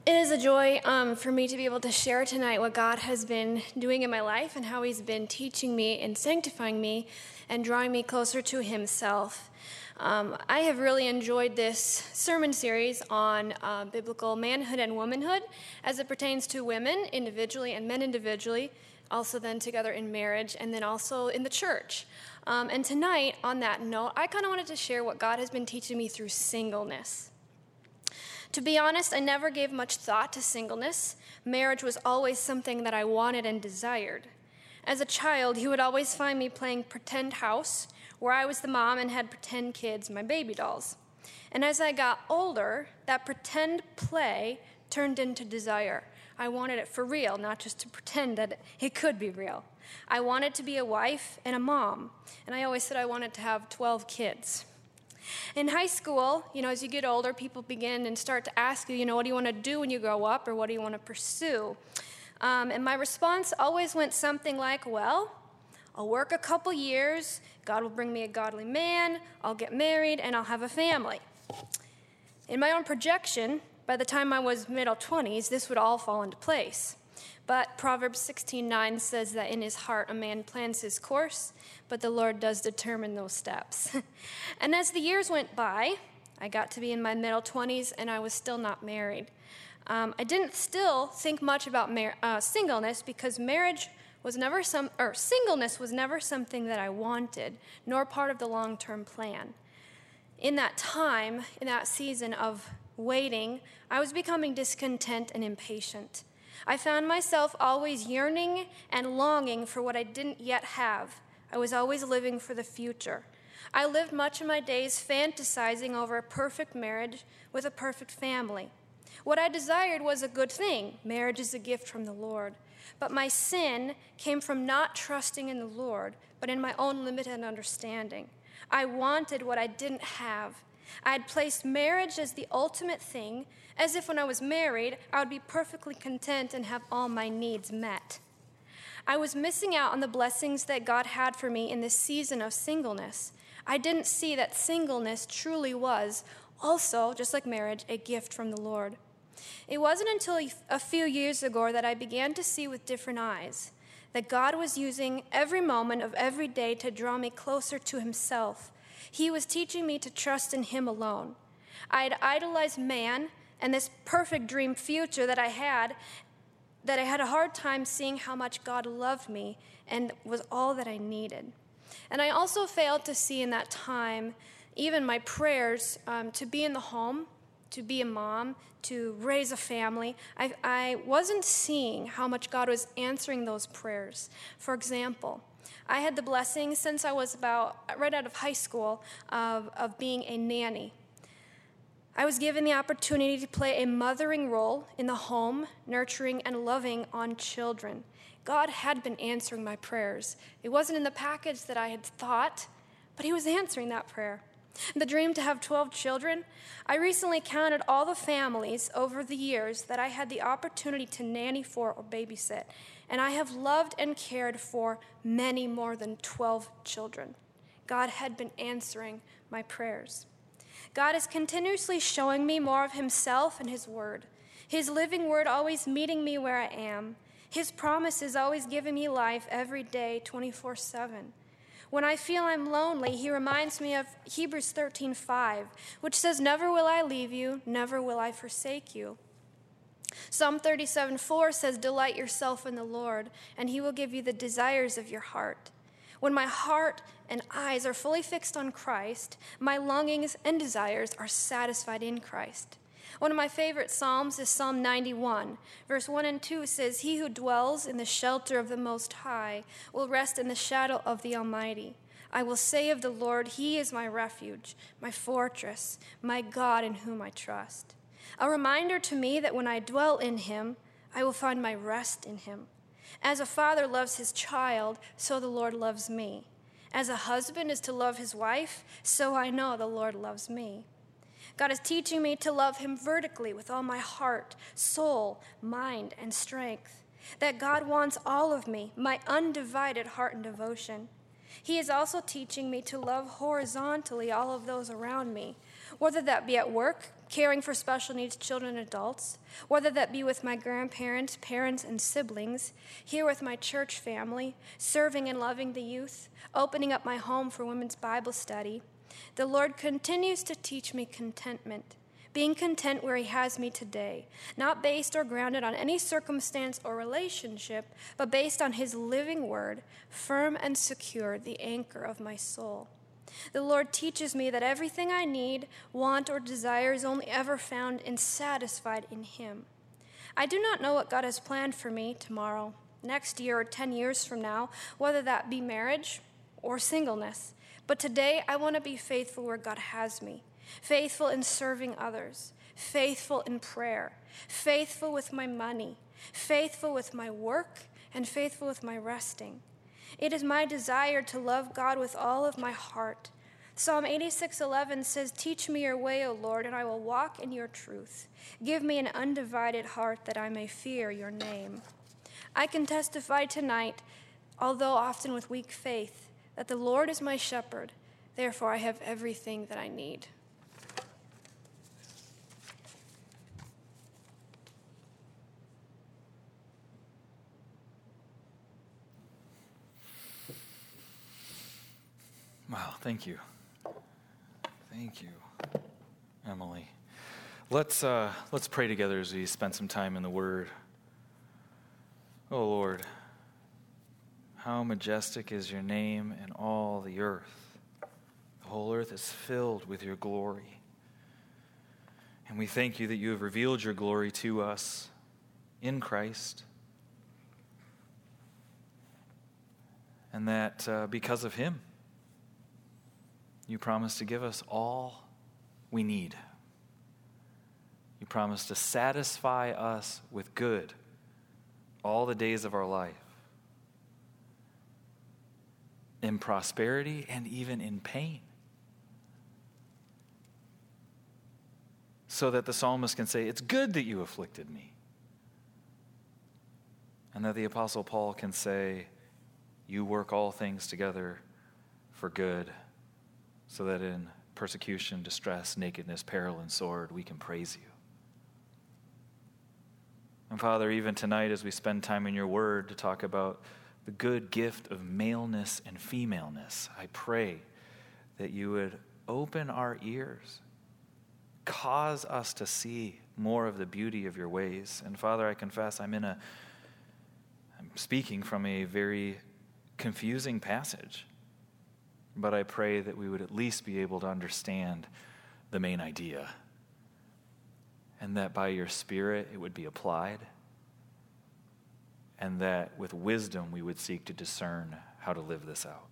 It is a joy for me to be able to share tonight what God has been doing in my life and how He's been teaching me and sanctifying me and drawing me closer to Himself. I have really enjoyed this sermon series on biblical manhood and womanhood as it pertains to women individually and men individually, also then together in marriage and then also in the church. And tonight, on that note, I kind of wanted to share what God has been teaching me through singleness. To be honest, I never gave much thought to singleness. Marriage was always something that I wanted and desired. As a child, you would always find me playing pretend house, where I was the mom and had pretend kids, my baby dolls. And as I got older, that pretend play turned into desire. I wanted it for real, not just to pretend that it could be real. I wanted to be a wife and a mom, and I always said I wanted to have 12 kids. In high school, as you get older, people begin and start to ask you, what do you want to do when you grow up, or what do you want to pursue? And my response always went something like, well, I'll work a couple years, God will bring me a godly man, I'll get married, and I'll have a family. In my own projection, by the time I was middle 20s, this would all fall into place. But Proverbs 16:9 says that in his heart a man plans his course, but the Lord does determine those steps. And as the years went by, I got to be in my middle 20s, and I was still not married. I didn't still think much about singleness because singleness was never something that I wanted, nor part of the long-term plan. In that time, in that season of waiting, I was becoming discontent and impatient. I found myself always yearning and longing for what I didn't yet have. I was always living for the future. I lived much of my days fantasizing over a perfect marriage with a perfect family. What I desired was a good thing. Marriage is a gift from the Lord. But my sin came from not trusting in the Lord, but in my own limited understanding. I wanted what I didn't have. I had placed marriage as the ultimate thing, as if when I was married, I would be perfectly content and have all my needs met. I was missing out on the blessings that God had for me in this season of singleness. I didn't see that singleness truly was also, just like marriage, a gift from the Lord. It wasn't until a few years ago that I began to see with different eyes that God was using every moment of every day to draw me closer to Himself. He was teaching me to trust in Him alone. I had idolized man and this perfect dream future that I had a hard time seeing how much God loved me and was all that I needed. And I also failed to see in that time even my prayers to be in the home, to be a mom, to raise a family. I wasn't seeing how much God was answering those prayers. For example, I had the blessing since I was about right out of high school of being a nanny. I was given the opportunity to play a mothering role in the home, nurturing and loving on children. God had been answering my prayers. It wasn't in the package that I had thought, but He was answering that prayer. The dream to have 12 children, I recently counted all the families over the years that I had the opportunity to nanny for or babysit, and I have loved and cared for many more than 12 children. God had been answering my prayers. God is continuously showing me more of Himself and His Word. His living Word always meeting me where I am. His promises always giving me life every day, 24/7. When I feel I'm lonely, He reminds me of Hebrews 13:5, which says, "Never will I leave you, never will I forsake you." Psalm 37:4 says, "Delight yourself in the Lord, and He will give you the desires of your heart." When my heart and eyes are fully fixed on Christ, my longings and desires are satisfied in Christ. One of my favorite Psalms is Psalm 91. Verse 1 and 2 says, "He who dwells in the shelter of the Most High will rest in the shadow of the Almighty. I will say of the Lord, He is my refuge, my fortress, my God in whom I trust." A reminder to me that when I dwell in Him, I will find my rest in Him. As a father loves his child, so the Lord loves me. As a husband is to love his wife, so I know the Lord loves me. God is teaching me to love Him vertically with all my heart, soul, mind, and strength. That God wants all of me, my undivided heart and devotion. He is also teaching me to love horizontally all of those around me, whether that be at work, caring for special needs children and adults, whether that be with my grandparents, parents, and siblings, here with my church family, serving and loving the youth, opening up my home for women's Bible study. The Lord continues to teach me contentment, being content where he has me today, not based or grounded on any circumstance or relationship, but based on his living word, firm and secure, the anchor of my soul. The Lord teaches me that everything I need, want, or desire is only ever found and satisfied in him. I do not know what God has planned for me tomorrow, next year, or 10 years from now, whether that be marriage or singleness. But today, I want to be faithful where God has me, faithful in serving others, faithful in prayer, faithful with my money, faithful with my work, and faithful with my resting. It is my desire to love God with all of my heart. Psalm 86:11 says, "Teach me your way, O Lord, and I will walk in your truth. Give me an undivided heart that I may fear your name." I can testify tonight, although often with weak faith, that the Lord is my shepherd. Therefore, I have everything that I need. Wow, thank you. Thank you, Emily. Let's pray together as we spend some time in the Word. Oh Lord, how majestic is your name in all the earth. The whole earth is filled with your glory. And we thank you that you have revealed your glory to us in Christ. And that because of him, you promise to give us all we need. You promise to satisfy us with good all the days of our life, in prosperity and even in pain, so that the psalmist can say, "It's good that you afflicted me." And that the Apostle Paul can say, "You work all things together for good, so that in persecution, distress, nakedness, peril, and sword, we can praise you." And Father, even tonight as we spend time in your word to talk about the good gift of maleness and femaleness, I pray that you would open our ears, cause us to see more of the beauty of your ways. And Father, I confess I'm speaking from a very confusing passage. But I pray that we would at least be able to understand the main idea, and that by your Spirit it would be applied, and that with wisdom we would seek to discern how to live this out.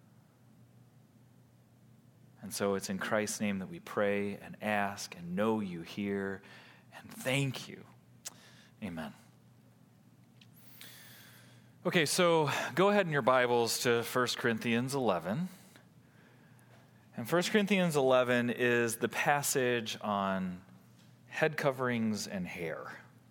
And so it's in Christ's name that we pray and ask and know you hear, and thank you. Amen. Okay, so go ahead in your Bibles to 1 Corinthians 11. And 1 Corinthians 11 is the passage on head coverings and hair.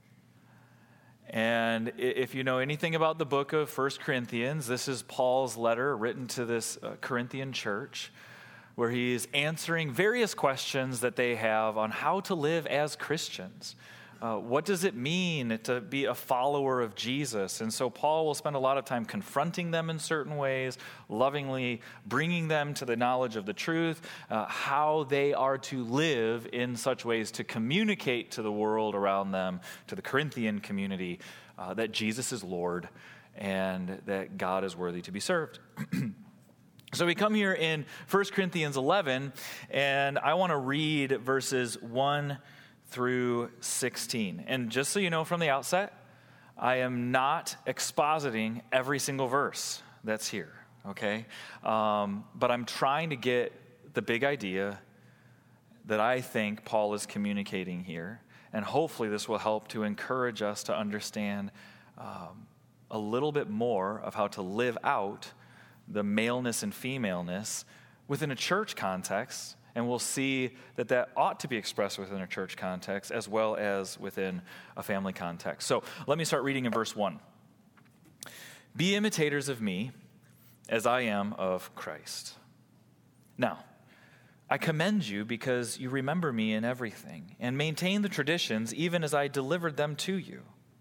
And if you know anything about the book of 1 Corinthians, this is Paul's letter written to this Corinthian church, where he's answering various questions that they have on how to live as Christians. What does it mean to be a follower of Jesus? And so Paul will spend a lot of time confronting them in certain ways, lovingly bringing them to the knowledge of the truth, how they are to live in such ways to communicate to the world around them, to the Corinthian community, that Jesus is Lord and that God is worthy to be served. So we come here in 1 Corinthians 11, and I want to read verses 1 through 16. And just so you know from the outset, I am not expositing every single verse that's here, okay? But I'm trying to get the big idea that I think Paul is communicating here. And hopefully this will help to encourage us to understand a little bit more of how to live out the maleness and femaleness within a church context. And we'll see that that ought to be expressed within a church context as well as within a family context. So let me start reading in verse 1. "Be imitators of me as I am of Christ. Now, I commend you because you remember me in everything and maintain the traditions even as I delivered them to you.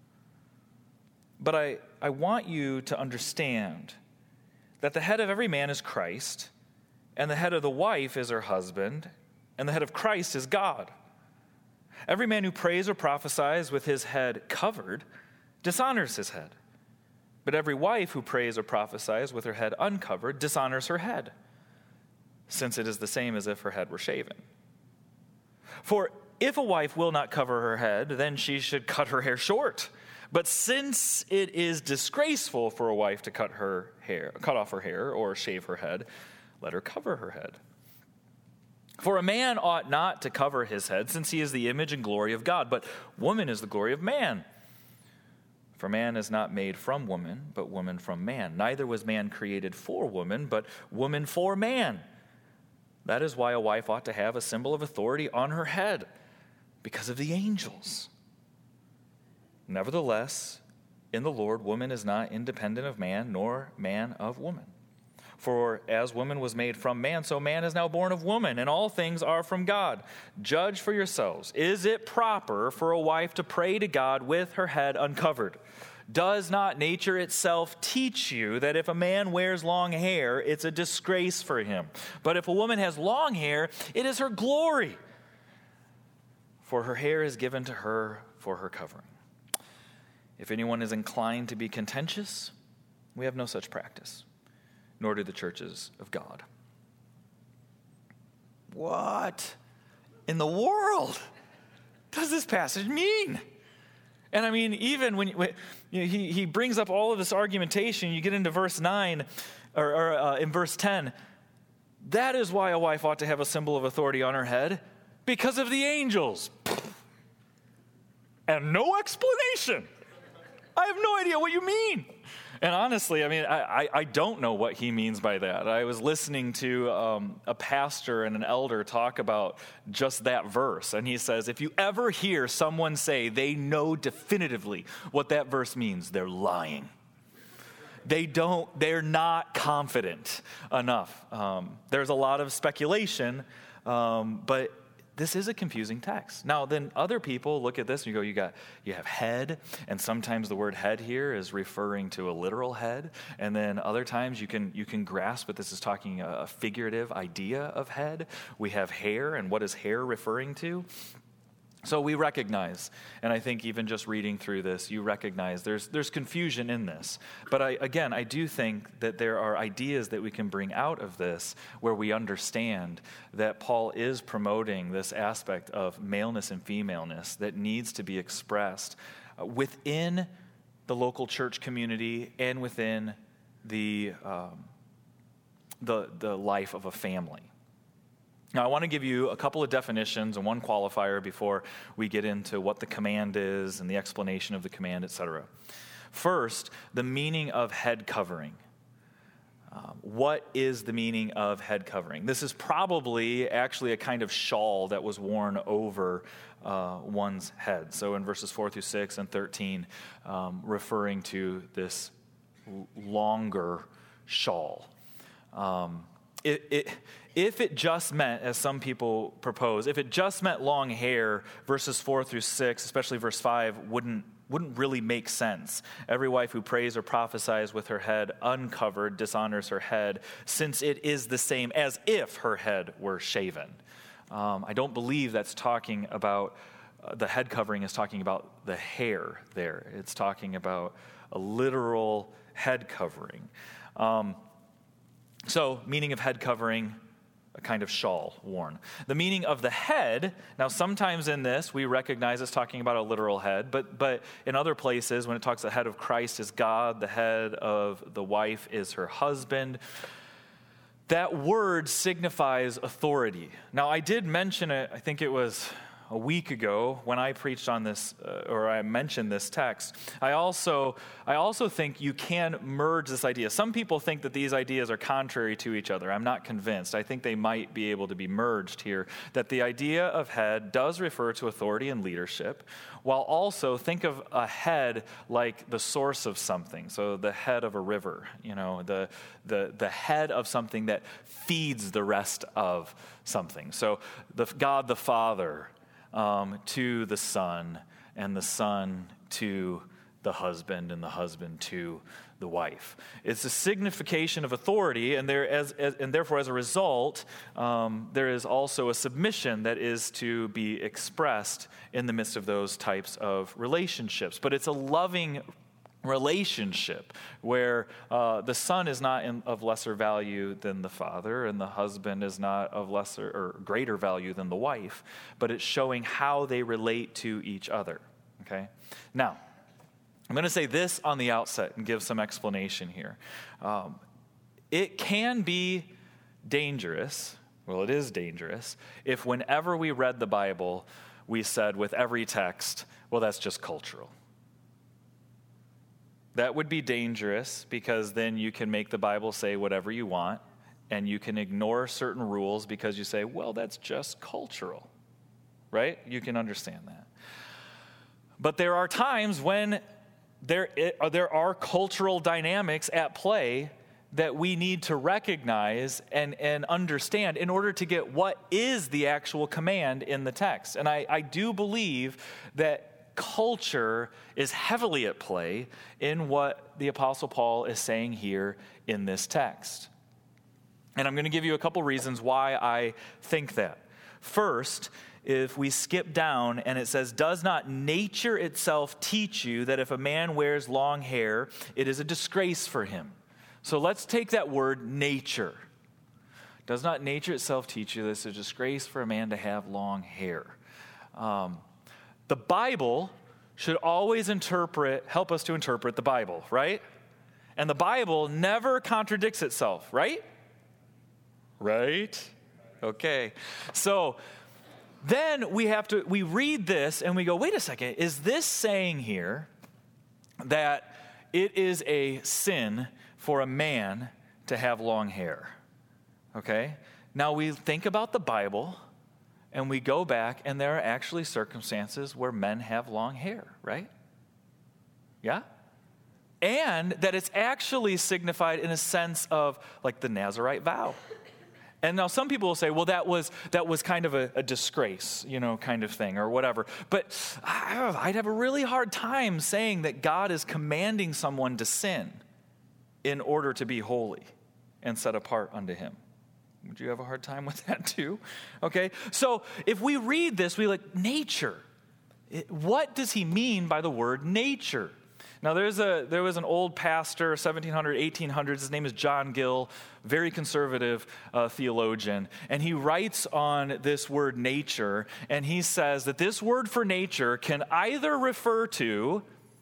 But I want you to understand that the head of every man is Christ, and the head of the wife is her husband, and the head of Christ is God. Every man who prays or prophesies with his head covered dishonors his head. But every wife who prays or prophesies with her head uncovered dishonors her head, since it is the same as if her head were shaven. For if a wife will not cover her head, then she should cut her hair short. But since it is disgraceful for a wife to cut off her hair or shave her head, let her cover her head. For a man ought not to cover his head, since he is the image and glory of God, but woman is the glory of man. For man is not made from woman, but woman from man. Neither was man created for woman, but woman for man. That is why a wife ought to have a symbol of authority on her head, because of the angels. Nevertheless, in the Lord, woman is not independent of man, nor man of woman. For as woman was made from man, so man is now born of woman, and all things are from God. Judge for yourselves. Is it proper for a wife to pray to God with her head uncovered? Does not nature itself teach you that if a man wears long hair, it's a disgrace for him? But if a woman has long hair, it is her glory, for her hair is given to her for her covering. If anyone is inclined to be contentious, we have no such practice, nor do the churches of God. What in the world does this passage mean? And I mean, even when he brings up all of this argumentation, you get into verse 9, or in verse 10, that is why a wife ought to have a symbol of authority on her head, because of the angels. And no explanation. I have no idea what you mean. And honestly, I mean, I don't know what he means by that. I was listening to a pastor and an elder talk about just that verse. And he says, if you ever hear someone say they know definitively what that verse means, they're lying. They're not confident enough. There's a lot of speculation, but this is a confusing text. Now, then other people look at this and you go, you have head, and sometimes the word head here is referring to a literal head, and then other times you can grasp that this is talking a figurative idea of head. We have hair, and what is hair referring to? So we recognize, and I think even just reading through this, you recognize there's confusion in this. But I do think that there are ideas that we can bring out of this where we understand that Paul is promoting this aspect of maleness and femaleness that needs to be expressed within the local church community and within the life of a family. Now, I want to give you a couple of definitions and one qualifier before we get into what the command is and the explanation of the command, etc. First, the meaning of head covering. What is the meaning of head covering? This is probably actually a kind of shawl that was worn over one's head. So in verses 4 through 6 and 13, referring to this longer shawl. If it just meant, as some people propose, if it just meant long hair, verses 4 through 6, especially verse 5, wouldn't really make sense. Every wife who prays or prophesies with her head uncovered dishonors her head, since it is the same as if her head were shaven. I don't believe that's talking about, the head covering is talking about the hair there. It's talking about a literal head covering. So, meaning of head covering, a kind of shawl worn. The meaning of the head, now sometimes in this we recognize it's talking about a literal head, but in other places when it talks the head of Christ is God, the head of the wife is her husband, that word signifies authority. Now I did mention it, I think it was a week ago when I preached on this, or I mentioned this text, I also think you can merge this idea. Some people think that these ideas are contrary to each other. I'm not convinced. I think they might be able to be merged here, that the idea of head does refer to authority and leadership, while also think of a head like the source of something. So the head of a river, the head of something that feeds the rest of something. So God the Father to the Son, and the Son to the husband, and the husband to the wife. It's a signification of authority, and therefore, as a result, there is also a submission that is to be expressed in the midst of those types of relationships. But it's a loving relationship where the son is not of lesser value than the father, and the husband is not of lesser or greater value than the wife, but it's showing how they relate to each other. Okay? Now, I'm going to say this on the outset and give some explanation here. It can be dangerous, well, it is dangerous, if whenever we read the Bible, we said with every text, well, that's just cultural. That would be dangerous because then you can make the Bible say whatever you want, and you can ignore certain rules because you say, well, that's just cultural, right? You can understand that. But there are times when there are cultural dynamics at play that we need to recognize and understand in order to get what is the actual command in the text. And I do believe that culture is heavily at play in what the Apostle Paul is saying here in this text. And I'm going to give you a couple reasons why I think that. First, if we skip down and it says, does not nature itself teach you that if a man wears long hair, it is a disgrace for him? So let's take that word nature. Does not nature itself teach you that it's a disgrace for a man to have long hair? The Bible should always help us to interpret the Bible, right? And the Bible never contradicts itself, right? Right? Okay. So then we read this and we go, wait a second, is this saying here that it is a sin for a man to have long hair? Okay. Now we think about the Bible, and we go back, and there are actually circumstances where men have long hair, right? Yeah? And that it's actually signified in a sense of like the Nazirite vow. And now some people will say, well, that was kind of a disgrace, kind of thing or whatever. But I'd have a really hard time saying that God is commanding someone to sin in order to be holy and set apart unto him. Would you have a hard time with that too? Okay, so if we read this, we like nature. What does he mean by the word nature? Now there was an old pastor, 1700s, 1800s. His name is John Gill, very conservative theologian, and he writes on this word nature, and he says that this word for nature can either refer to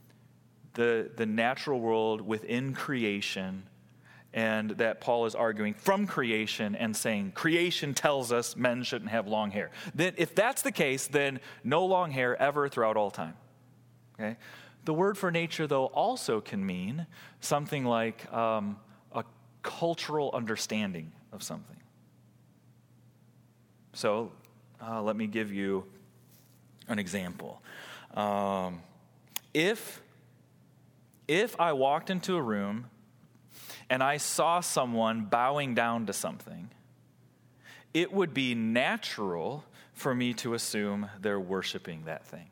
the natural world within creation, and that Paul is arguing from creation and saying creation tells us men shouldn't have long hair. Then, if that's the case, then no long hair ever throughout all time. Okay? The word for nature, though, also can mean something like a cultural understanding of something. So let me give you an example. If I walked into a room and I saw someone bowing down to something, it would be natural for me to assume they're worshiping that thing.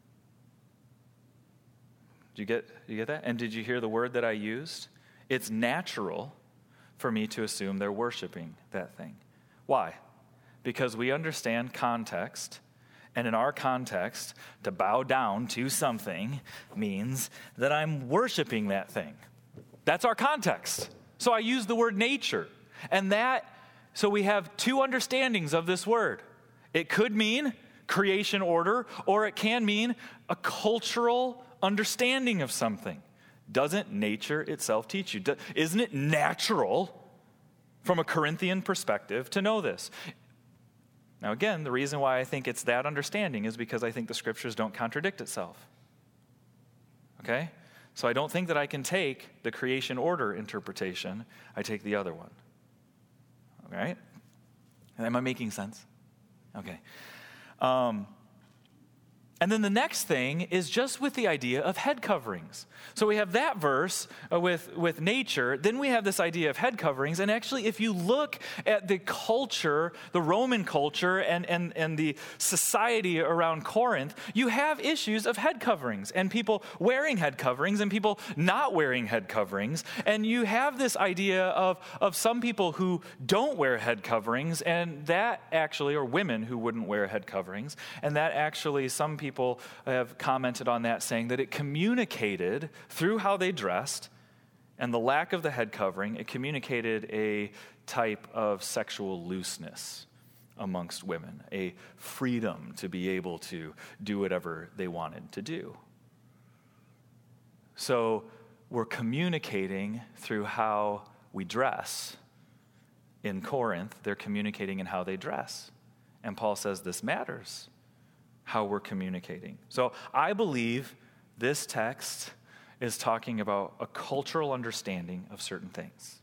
Did you get that? And did you hear the word that I used? It's natural for me to assume they're worshiping that thing. Why? Because we understand context, and in our context, to bow down to something means that I'm worshiping that thing. That's our context. So I use the word nature. So we have two understandings of this word. It could mean creation order, or it can mean a cultural understanding of something. Doesn't nature itself teach you? Isn't it natural from a Corinthian perspective to know this? Now again, the reason why I think it's that understanding is because I think the scriptures don't contradict itself. Okay? So I don't think that I can take the creation order interpretation. I take the other one. All right? Am I making sense? Okay. And then the next thing is just with the idea of head coverings. So we have that verse with nature. Then we have this idea of head coverings. And actually, if you look at the culture, the Roman culture, and the society around Corinth, you have issues of head coverings and people wearing head coverings and people not wearing head coverings. And you have this idea of some people who don't wear head coverings, and that actually, or women who wouldn't wear head coverings, and that actually some people have commented on that, saying that it communicated through how they dressed and the lack of the head covering, it communicated a type of sexual looseness amongst women, a freedom to be able to do whatever they wanted to do. So we're communicating through how we dress. In Corinth, they're communicating in how they dress. And Paul says this matters, how we're communicating. So I believe this text is talking about a cultural understanding of certain things.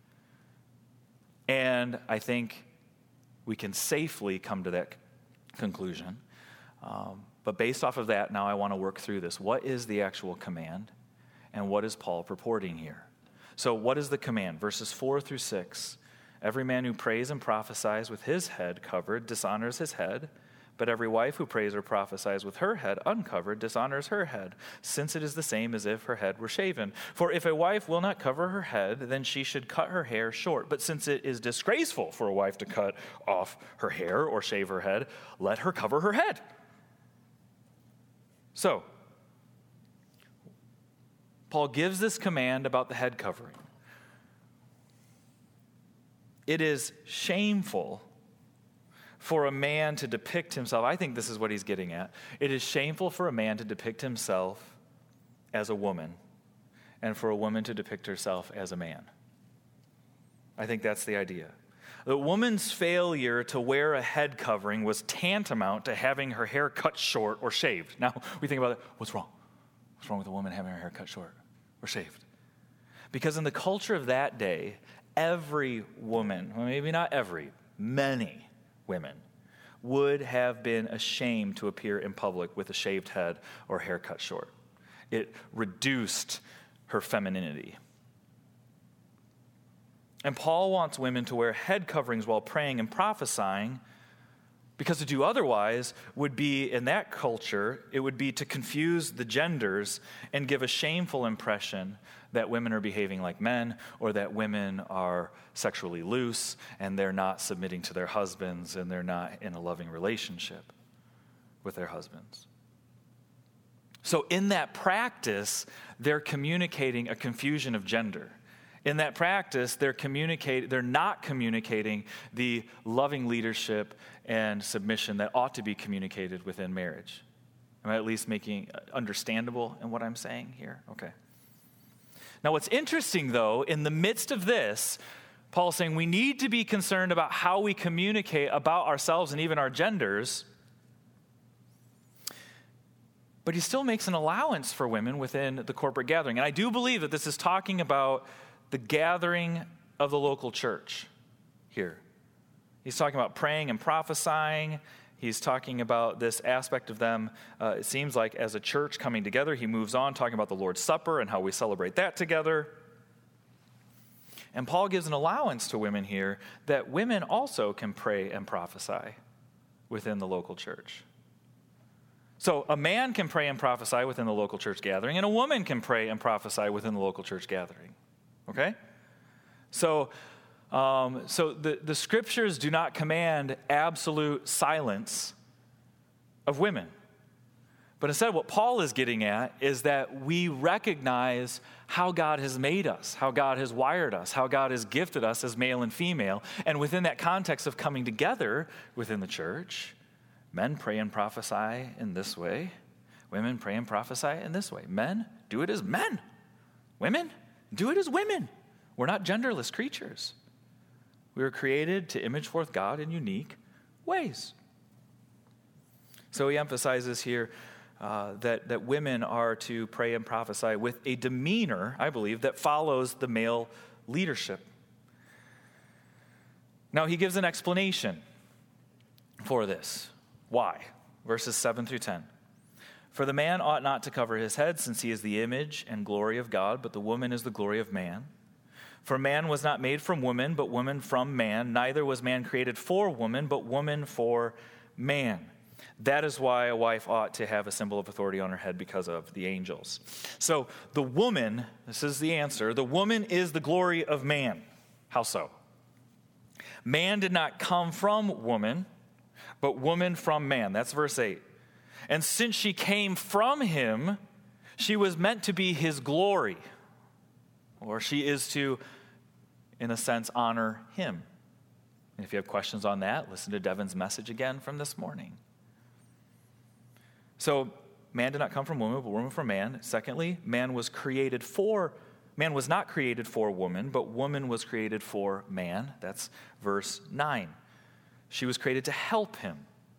And I think we can safely come to that conclusion. But based off of that, now I want to work through this. What is the actual command? And what is Paul purporting here? So what is the command? Verses 4 through 6. Every man who prays and prophesies with his head covered dishonors his head. But every wife who prays or prophesies with her head uncovered dishonors her head, since it is the same as if her head were shaven. For if a wife will not cover her head, then she should cut her hair short. But since it is disgraceful for a wife to cut off her hair or shave her head, let her cover her head. So, Paul gives this command about the head covering. It is shameful for a man to depict himself. I think this is what he's getting at. It is shameful for a man to depict himself as a woman and for a woman to depict herself as a man. I think that's the idea. The woman's failure to wear a head covering was tantamount to having her hair cut short or shaved. Now, we think about it, what's wrong? What's wrong with a woman having her hair cut short or shaved? Because in the culture of that day, every woman, well, maybe not every, many women would have been ashamed to appear in public with a shaved head or hair cut short. It reduced her femininity. And Paul wants women to wear head coverings while praying and prophesying, because to do otherwise would be, in that culture, it would be to confuse the genders and give a shameful impression that women are behaving like men, or that women are sexually loose and they're not submitting to their husbands and they're not in a loving relationship with their husbands. So in that practice, they're communicating a confusion of gender. In that practice, they're not communicating the loving leadership and submission that ought to be communicated within marriage. Am I at least making understandable in what I'm saying here? Okay. Now, what's interesting, though, in the midst of this, Paul's saying we need to be concerned about how we communicate about ourselves and even our genders. But he still makes an allowance for women within the corporate gathering. And I do believe that this is talking about the gathering of the local church here. He's talking about praying and prophesying. He's talking about this aspect of them, it seems like, as a church coming together. He moves on, talking about the Lord's Supper and how we celebrate that together. And Paul gives an allowance to women here that women also can pray and prophesy within the local church. So a man can pray and prophesy within the local church gathering, and a woman can pray and prophesy within the local church gathering. Okay? So the scriptures do not command absolute silence of women. But instead, what Paul is getting at is that we recognize how God has made us, how God has wired us, how God has gifted us as male and female. And within that context of coming together within the church, men pray and prophesy in this way. Women pray and prophesy in this way. Men, do it as men. Women, do it as women. We're not genderless creatures. We were created to image forth God in unique ways. So he emphasizes here that women are to pray and prophesy with a demeanor, I believe, that follows the male leadership. Now, he gives an explanation for this. Why? Verses 7 through 10. For the man ought not to cover his head, since he is the image and glory of God, but the woman is the glory of man. For man was not made from woman, but woman from man. Neither was man created for woman, but woman for man. That is why a wife ought to have a symbol of authority on her head because of the angels. So the woman, this is the answer, the woman is the glory of man. How so? Man did not come from woman, but woman from man. That's verse 8. And since she came from him, she was meant to be his glory. Or she is to, in a sense, honor him. And if you have questions on that, listen to Devin's message again from this morning. So, man did not come from woman, but woman from man. Secondly, man was not created for woman, but woman was created for man. That's verse 9. She was created to help him.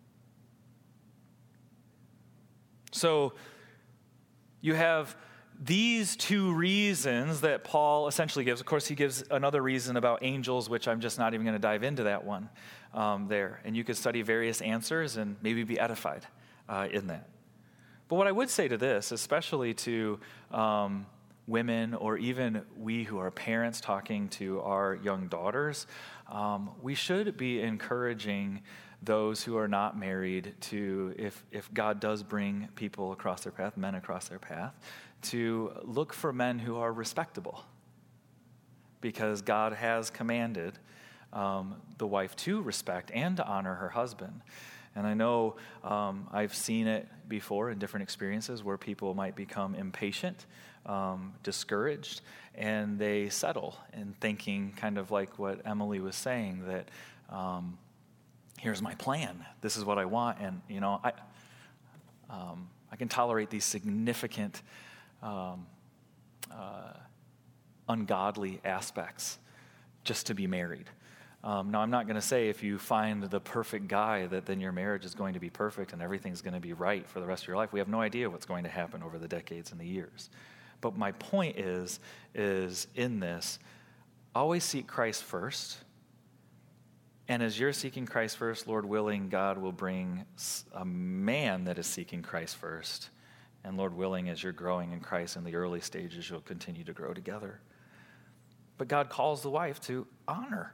So, you have these two reasons that Paul essentially gives. Of course, he gives another reason about angels, which I'm just not even going to dive into that one there. And you could study various answers and maybe be edified in that. But what I would say to this, especially to women or even we who are parents talking to our young daughters, we should be encouraging those who are not married to, if God does bring people across their path, men across their path, to look for men who are respectable. Because God has commanded the wife to respect and to honor her husband. And I know I've seen it before in different experiences where people might become impatient, discouraged, and they settle in thinking, kind of like what Emily was saying, that here's my plan. This is what I want. And, I can tolerate these significant ungodly aspects just to be married. Now, I'm not going to say if you find the perfect guy that then your marriage is going to be perfect and everything's going to be right for the rest of your life. We have no idea what's going to happen over the decades and the years. But my point is in this, always seek Christ first. And as you're seeking Christ first, Lord willing, God will bring a man that is seeking Christ first. And Lord willing, as you're growing in Christ in the early stages, you'll continue to grow together. But God calls the wife to honor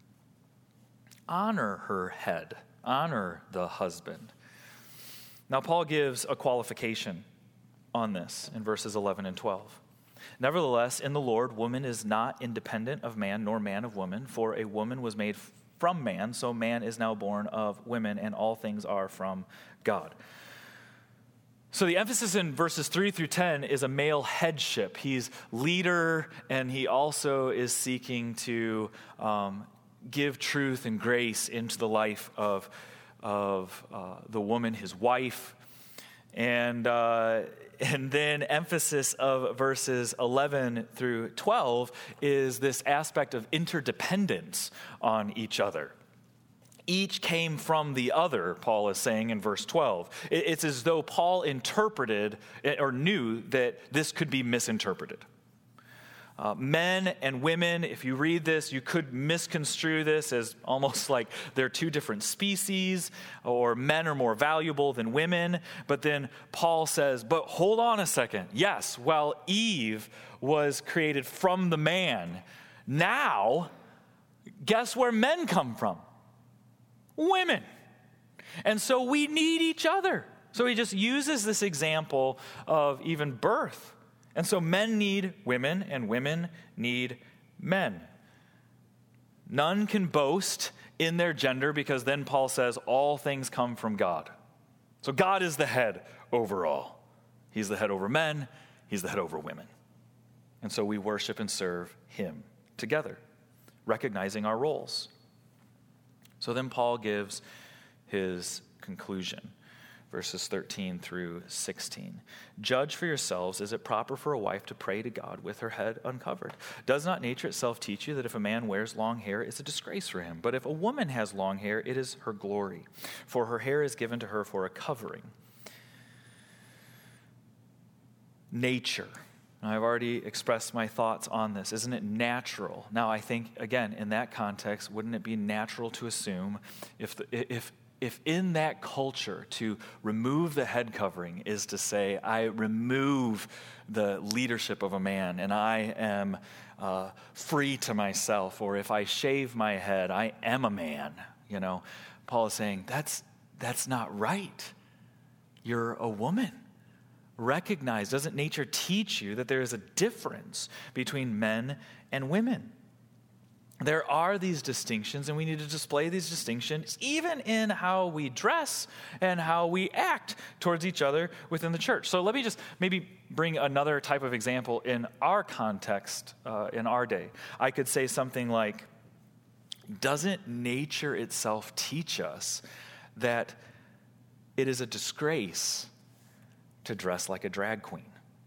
her head, honor the husband. Now, Paul gives a qualification on this in verses 11 and 12. Nevertheless, in the Lord, woman is not independent of man, nor man of woman, for a woman was made from man, so man is now born of women, and all things are from God. So the emphasis in verses 3 through 10 is a male headship. He's leader, and he also is seeking to give truth and grace into the life of the woman, his wife. And then emphasis of verses 11 through 12 is this aspect of interdependence on each other. Each came from the other, Paul is saying in verse 12. It's as though Paul interpreted or knew that this could be misinterpreted. Men and women, if you read this, you could misconstrue this as almost like they're two different species, or men are more valuable than women. But then Paul says, but hold on a second. Yes, while Eve was created from the man, now, guess where men come from? Women. And so we need each other. So he just uses this example of even birth. And so men need women, and women need men. None can boast in their gender, because then Paul says all things come from God. So God is the head over all. He's the head over men. He's the head over women. And so we worship and serve him together, recognizing our roles. So then Paul gives his conclusion. verses 13 through 16. Judge for yourselves, is it proper for a wife to pray to God with her head uncovered? Does not nature itself teach you that if a man wears long hair, it's a disgrace for him? But if a woman has long hair, it is her glory, for her hair is given to her for a covering. Nature. I've already expressed my thoughts on this. Isn't it natural? Now, I think, again, in that context, wouldn't it be natural to assume if in that culture to remove the head covering is to say, I remove the leadership of a man and I am free to myself, or if I shave my head, I am a man, Paul is saying, that's not right. You're a woman. Recognize, doesn't nature teach you that there is a difference between men and women? There are these distinctions, and we need to display these distinctions even in how we dress and how we act towards each other within the church. So let me just maybe bring another type of example in our context, in our day. I could say something like, doesn't nature itself teach us that it is a disgrace to dress like a drag queen?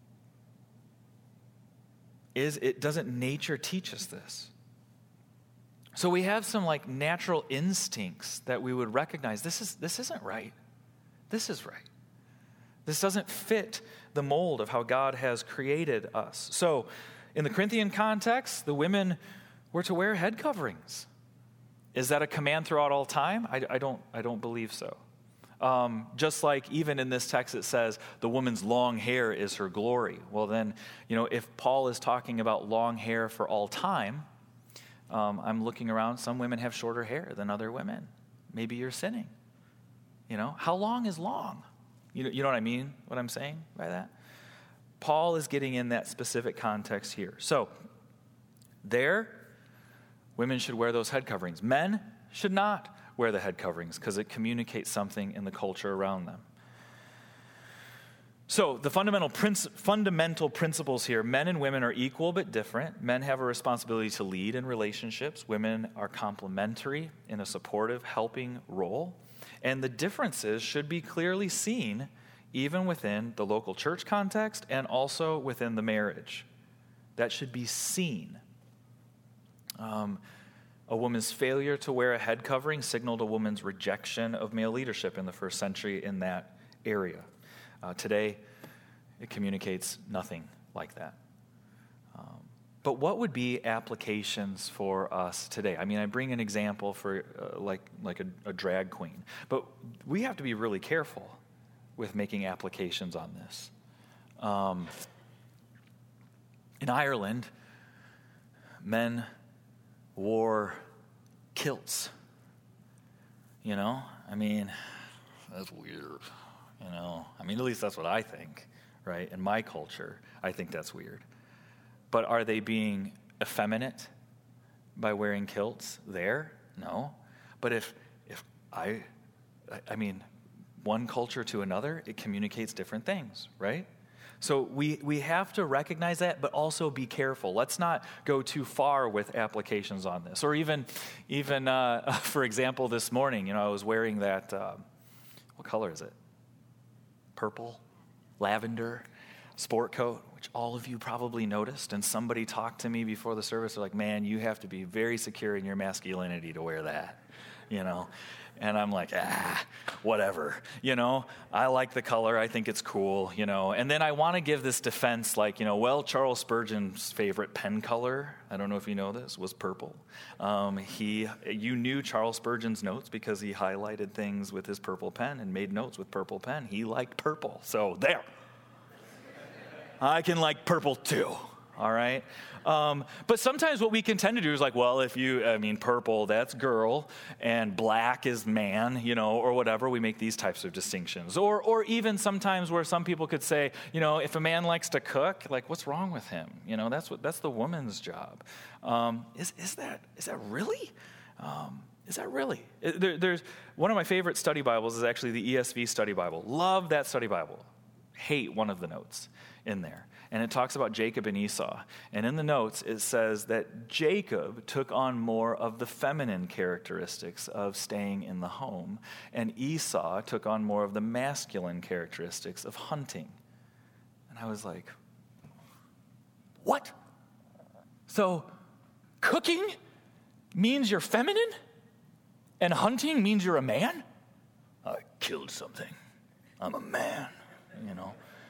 Doesn't nature teach us this? So we have some natural instincts that we would recognize. This isn't right. This is right. This doesn't fit the mold of how God has created us. So in the Corinthian context, the women were to wear head coverings. Is that a command throughout all time? I don't believe so. Just like even in this text it says the woman's long hair is her glory. Well then, if Paul is talking about long hair for all time, I'm looking around, some women have shorter hair than other women. Maybe you're sinning. How long is long? You know what I mean, what I'm saying by that? Paul is getting in that specific context here. So there, women should wear those head coverings. Men should not wear the head coverings because it communicates something in the culture around them. So the fundamental principles here, men and women are equal but different. Men have a responsibility to lead in relationships. Women are complementary in a supportive, helping role. And the differences should be clearly seen even within the local church context and also within the marriage. That should be seen. A woman's failure to wear a head covering signaled a woman's rejection of male leadership in the first century in that area. Today, it communicates nothing like that. But what would be applications for us today? I mean, I bring an example for like a drag queen, but we have to be really careful with making applications on this. In Ireland, men wore kilts. I mean, that's weird. At least that's what I think, right? In my culture, I think that's weird. But are they being effeminate by wearing kilts there? No. But if one culture to another, it communicates different things, right? So we have to recognize that, but also be careful. Let's not go too far with applications on this. Or even for example, this morning, I was wearing that, what color is it? Purple, lavender sport coat, which all of you probably noticed. And somebody talked to me before the service. They're like, man, you have to be very secure in your masculinity to wear that, And I'm like, whatever, I like the color. I think it's cool, And then I want to give this defense Charles Spurgeon's favorite pen color, I don't know if you know this, was purple. You knew Charles Spurgeon's notes because he highlighted things with his purple pen and made notes with purple pen. He liked purple. So there. I can like purple too. All right? But sometimes what we can tend to do is purple, that's girl, and black is man, or whatever. We make these types of distinctions. Or even sometimes where some people could say, if a man likes to cook, what's wrong with him? That's the woman's job. Is that really? Is that really? There's one of my favorite study Bibles is actually the ESV study Bible. Love that study Bible. Hate one of the notes in there. And it talks about Jacob and Esau. And in the notes, it says that Jacob took on more of the feminine characteristics of staying in the home, and Esau took on more of the masculine characteristics of hunting. And I was like, what? So cooking means you're feminine? And hunting means you're a man? I killed something. I'm a man, you know.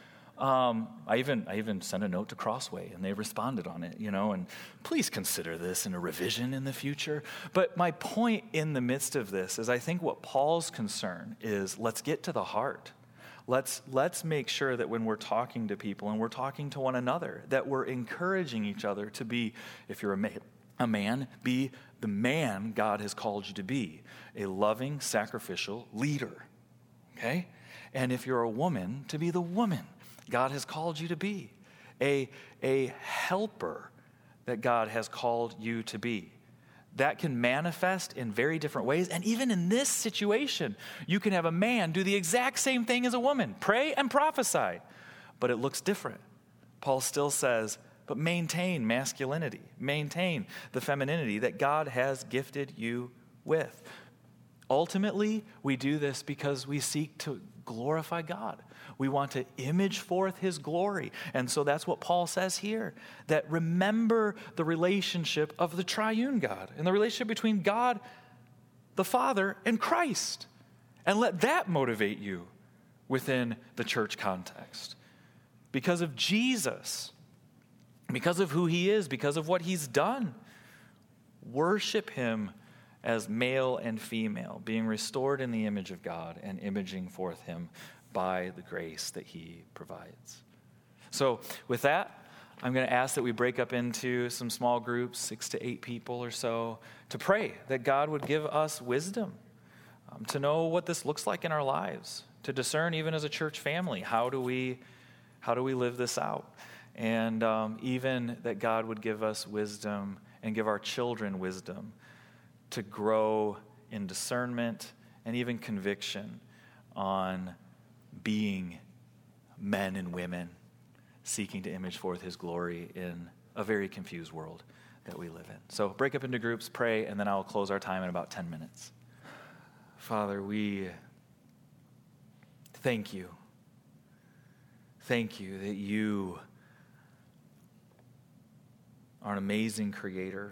I even sent a note to Crossway, and they responded on it, and please consider this in a revision in the future. But my point in the midst of this is I think what Paul's concern is, let's get to the heart. Let's make sure that when we're talking to people and we're talking to one another, that we're encouraging each other to be, if you're a man, be the man God has called you to be, a loving, sacrificial leader, okay? And if you're a woman, to be the woman God has called you to be, a helper that God has called you to be. That can manifest in very different ways. And even in this situation, you can have a man do the exact same thing as a woman, pray and prophesy, but it looks different. Paul still says, but maintain masculinity, maintain the femininity that God has gifted you with. Ultimately, we do this because we seek to glorify God. We want to image forth his glory. And so that's what Paul says here, that remember the relationship of the triune God and the relationship between God, the Father, and Christ. And let that motivate you within the church context. Because of Jesus, because of who he is, because of what he's done, worship him as male and female, being restored in the image of God and imaging forth him by the grace that he provides. So with that, I'm going to ask that we break up into some small groups, 6 to 8 people or so, to pray that God would give us wisdom to know what this looks like in our lives, to discern even as a church family, how do we live this out? And even that God would give us wisdom and give our children wisdom to grow in discernment and even conviction on being men and women seeking to image forth his glory in a very confused world that we live in. So break up into groups, pray, and then I'll close our time in about 10 minutes. Father, we thank you. Thank you that you are an amazing creator,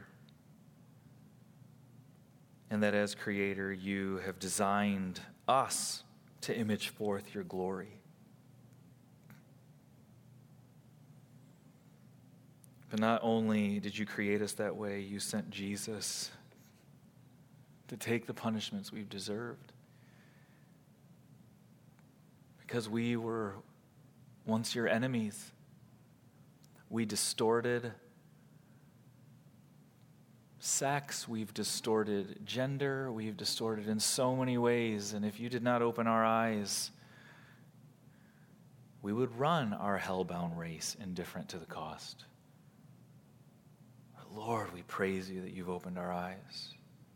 and that as creator, you have designed us to image forth your glory. But not only did you create us that way, you sent Jesus to take the punishments we've deserved. Because we were once your enemies. We distorted sex, we've distorted gender, we've distorted in so many ways. And if you did not open our eyes, we would run our hellbound race indifferent to the cost. But Lord, we praise you that you've opened our eyes.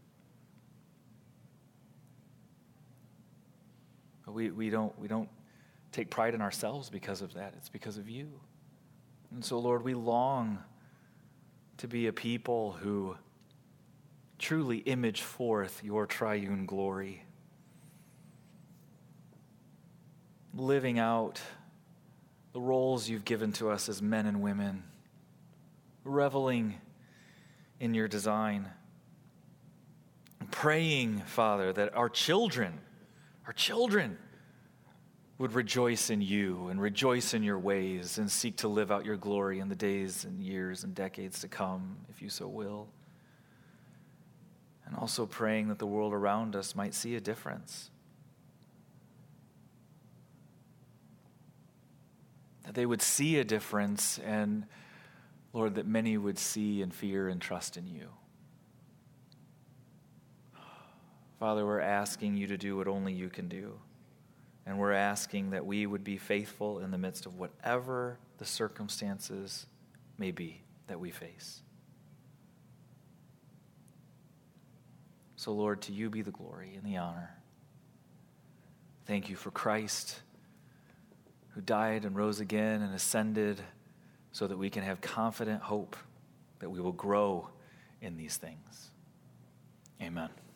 But we don't take pride in ourselves because of that. It's because of you. And so, Lord, we long to be a people who truly image forth your triune glory, living out the roles you've given to us as men and women, reveling in your design, praying, Father, that our children would rejoice in you and rejoice in your ways and seek to live out your glory in the days and years and decades to come, if you so will. And also praying that the world around us might see a difference. That they would see a difference, and, Lord, that many would see and fear and trust in you. Father, we're asking you to do what only you can do. And we're asking that we would be faithful in the midst of whatever the circumstances may be that we face. So, Lord, to you be the glory and the honor. Thank you for Christ, who died and rose again and ascended so that we can have confident hope that we will grow in these things. Amen.